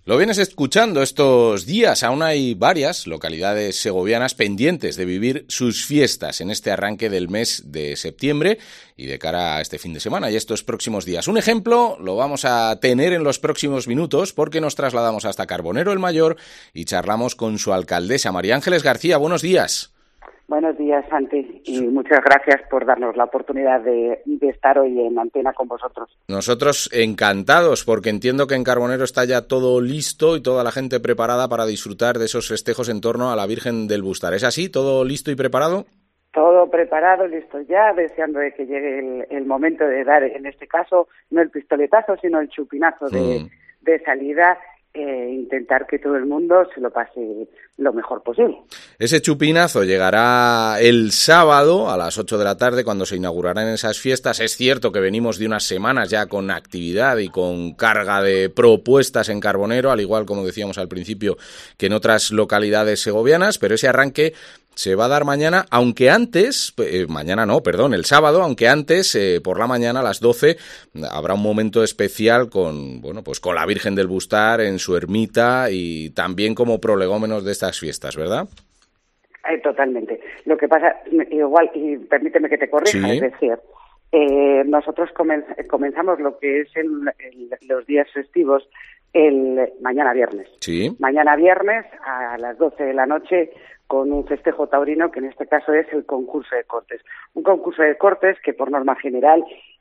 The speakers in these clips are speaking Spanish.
Lo vienes escuchando estos días, aún hay varias localidades segovianas pendientes de vivir sus fiestas en este arranque del mes de septiembre y de cara a este fin de semana y estos próximos días. Un ejemplo lo vamos a tener en los próximos minutos porque nos trasladamos hasta Carbonero el Mayor y charlamos con su alcaldesa, María Ángeles García. Buenos días. Buenos días, Santi, y muchas gracias por darnos la oportunidad de estar hoy en antena con vosotros. Nosotros encantados, porque entiendo que en Carbonero está ya todo listo y toda la gente preparada para disfrutar de esos festejos en torno a la Virgen del Bustar. ¿Es así? ¿Todo listo y preparado? Todo preparado, listo ya, deseando de que llegue el momento de dar, en este caso, no el pistoletazo, sino el chupinazo de salida. Intentar que todo el mundo se lo pase lo mejor posible. Ese chupinazo llegará el sábado a las 8 de la tarde cuando se inaugurarán esas fiestas. Es cierto que venimos de unas semanas ya con actividad y con carga de propuestas en Carbonero, al igual como decíamos al principio que en otras localidades segovianas, pero ese arranque se va a dar mañana, aunque antes, el sábado, aunque antes, por la mañana a las 12, habrá un momento especial con la Virgen del Bustar en su ermita y también como prolegómenos de estas fiestas, ¿verdad? Totalmente. Lo que pasa, igual, y permíteme que te corrija, ¿sí? Es decir, nosotros comenzamos lo que es los días festivos el mañana viernes. Sí. Mañana viernes a las 12 de la noche con un festejo taurino que en este caso es el concurso de cortes. Un concurso de cortes que por norma general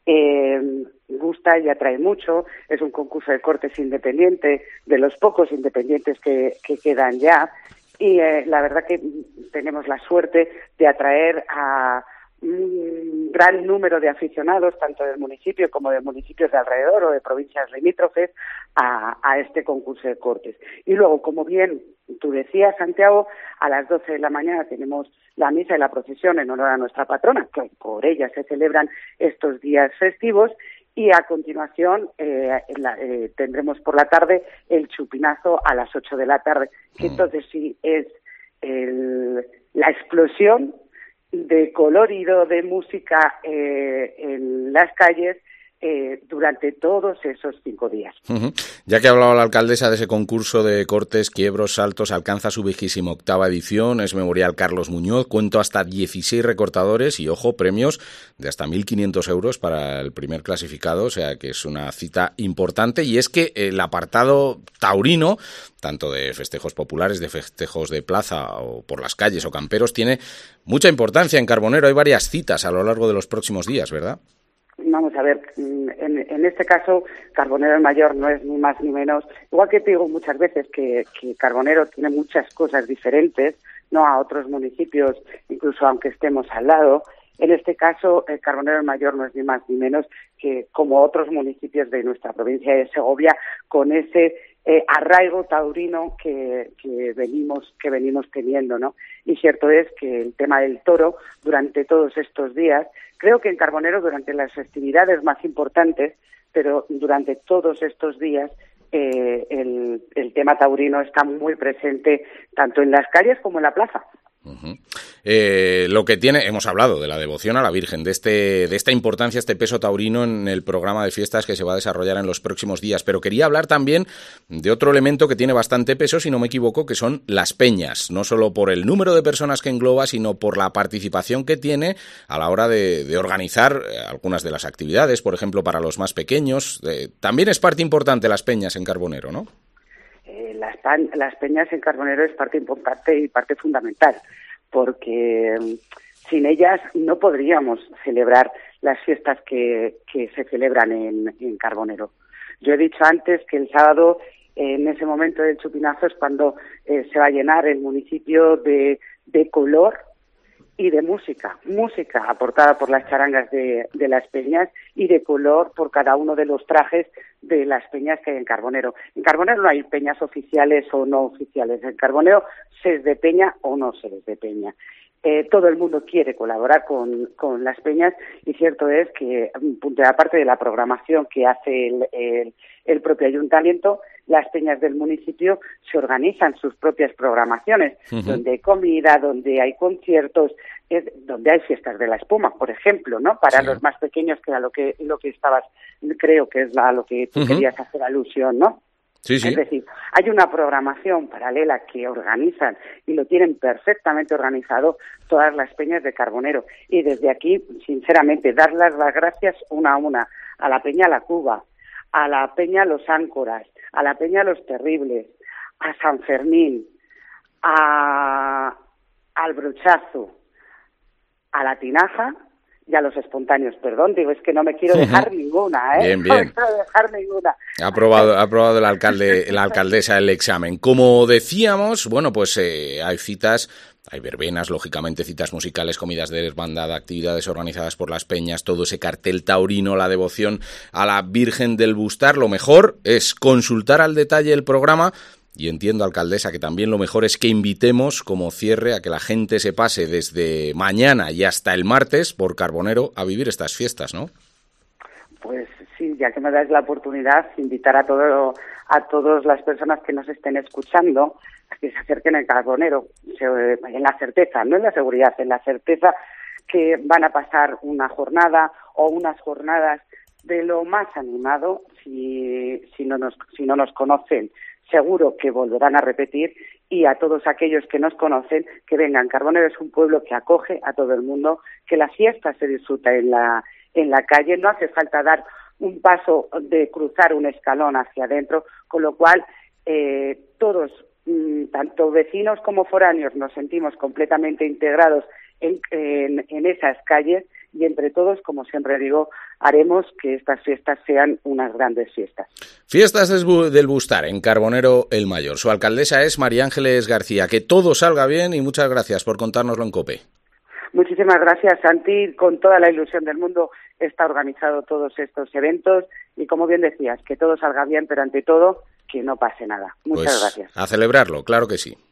gusta y atrae mucho. Es un concurso de cortes independiente, de los pocos independientes que quedan ya. Y la verdad que tenemos la suerte de atraer a un gran número de aficionados, tanto del municipio como de municipios de alrededor o de provincias limítrofes, a este concurso de cortes. Y luego, como bien tú decías, Santiago, a las 12 de la mañana tenemos la misa y la procesión en honor a nuestra patrona, que por ella se celebran estos días festivos, y a continuación tendremos por la tarde el chupinazo a las 8 de la tarde, que entonces sí es la explosión de colorido, de música en las calles durante todos esos 5 días. Uh-huh. Ya que ha hablado la alcaldesa de ese concurso de cortes, quiebros, saltos, alcanza su 28ª edición, es Memorial Carlos Muñoz, cuento hasta 16 recortadores y, ojo, premios de hasta 1.500 euros para el primer clasificado, o sea que es una cita importante. Y es que el apartado taurino, tanto de festejos populares, de festejos de plaza o por las calles o camperos, tiene mucha importancia en Carbonero. Hay varias citas a lo largo de los próximos días, ¿verdad? Vamos a ver, en este caso Carbonero el Mayor no es ni más ni menos, igual que te digo muchas veces que Carbonero tiene muchas cosas diferentes, no a otros municipios, incluso aunque estemos al lado. En este caso, Carbonero el Mayor no es ni más ni menos que como otros municipios de nuestra provincia de Segovia, con ese arraigo taurino que venimos teniendo, ¿no? Y cierto es que el tema del toro, durante todos estos días, creo que en Carbonero durante las festividades más importantes, pero durante todos estos días el tema taurino está muy presente tanto en las calles como en la plaza. Uh-huh. Lo que tiene, hemos hablado de la devoción a la Virgen, de esta importancia, este peso taurino en el programa de fiestas que se va a desarrollar en los próximos días, pero quería hablar también de otro elemento que tiene bastante peso, si no me equivoco, que son las peñas, no solo por el número de personas que engloba, sino por la participación que tiene a la hora de organizar algunas de las actividades, por ejemplo, para los más pequeños. También es parte importante las peñas en Carbonero, ¿no? Las peñas en Carbonero es parte importante y parte fundamental, porque sin ellas no podríamos celebrar las fiestas que se celebran en Carbonero. Yo he dicho antes que el sábado, en ese momento del chupinazo, es cuando se va a llenar el municipio de color y de música aportada por las charangas de las peñas y de color por cada uno de los trajes de las peñas que hay en Carbonero. En Carbonero no hay peñas oficiales o no oficiales. En Carbonero se es de peña o no se es de peña. Todo el mundo quiere colaborar con las peñas y cierto es que, punto de aparte de la programación que hace el propio ayuntamiento, las peñas del municipio se organizan sus propias programaciones, uh-huh, donde hay comida, donde hay conciertos, donde hay fiestas de la espuma, por ejemplo, ¿no? Para los más pequeños, que era lo que estabas, creo que es a lo que tú, uh-huh, querías hacer alusión, ¿no? Sí, sí. Es decir, hay una programación paralela que organizan y lo tienen perfectamente organizado todas las peñas de Carbonero. Y desde aquí, sinceramente, darles las gracias una a una a la Peña La Cuba, a la Peña Los Áncoras, a la Peña Los Terribles, a San Fermín, al Brochazo, a la Tinaja y a los espontáneos. Perdón, digo, es que no me quiero dejar ninguna, ¿eh? Bien, bien. No me quiero dejar ninguna. Ha aprobado la alcaldesa el examen. Como decíamos, bueno, pues hay citas, hay verbenas, lógicamente citas musicales, comidas de desbandada, actividades organizadas por las peñas, todo ese cartel taurino, la devoción a la Virgen del Bustar. Lo mejor es consultar al detalle el programa. Y entiendo, alcaldesa, que también lo mejor es que invitemos como cierre a que la gente se pase desde mañana y hasta el martes por Carbonero a vivir estas fiestas, ¿no? Pues sí, ya que me dais la oportunidad, invitar a todas las personas que nos estén escuchando a que se acerquen al Carbonero, en la certeza, no en la seguridad, en la certeza que van a pasar una jornada o unas jornadas de lo más animado. Si no nos conocen, seguro que volverán a repetir, y a todos aquellos que nos conocen, que vengan. Carbonero es un pueblo que acoge a todo el mundo, que la fiesta se disfruta en la calle, no hace falta dar un paso de cruzar un escalón hacia adentro, con lo cual todos, tanto vecinos como foráneos, nos sentimos completamente integrados en esas calles, y entre todos, como siempre digo, haremos que estas fiestas sean unas grandes fiestas. Fiestas del Bustar en Carbonero el Mayor. Su alcaldesa es María Ángeles García. Que todo salga bien y muchas gracias por contárnoslo en COPE. Muchísimas gracias, Santi. Con toda la ilusión del mundo está organizado todos estos eventos y, como bien decías, que todo salga bien, pero ante todo, que no pase nada. Muchas gracias. A celebrarlo, claro que sí.